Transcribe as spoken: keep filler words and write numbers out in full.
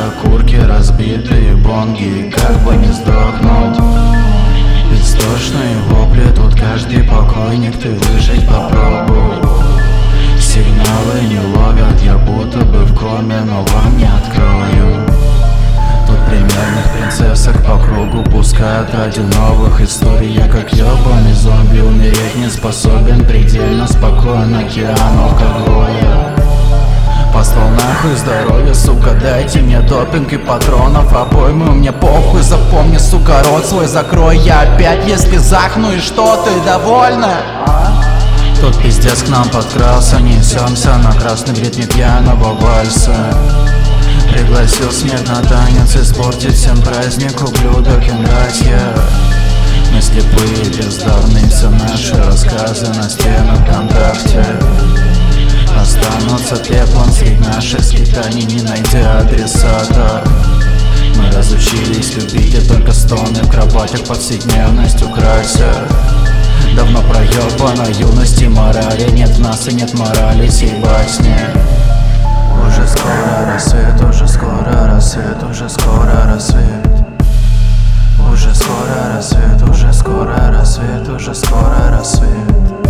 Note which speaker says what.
Speaker 1: окурки, разбитые бонги. Как бы не сдохнуть, истошные вопли, тут каждый покойник, ты выжить попробуй. Сигналы не ловят, я будто бы в коме, но вам не открою. Тут примерных принцессок по кругу пускают ради новых историй. Я как ёбаный зомби, умереть не способен предельно спокойно. Океан алкоголя послал нахуй здоровье, сука, дайте мне допинг и патронов обойму. Мне похуй, запомни, сука, рот свой закрой. Я опять, если захну, и что, ты довольна? Тут пиздец к нам подкрался, несемся на красном ритме пьяного вальса. Пригласил смерть на танец, испортить всем праздник, ублюдок и братья. Мы слепые, бездарные, все наши рассказы на стенах ВКонтакте останутся пеплом среди наших скитаний, не найдя адресата. Мы разучились любить, и только стоны в кроватях повседневностью красят. Давно проебана юность и морали, нет в нас и нет морали сей басни. Уже скоро рассвет, уже скоро рассвет, уже скоро рассвет. Уже скоро рассвет, уже скоро рассвет, уже скоро рассвет.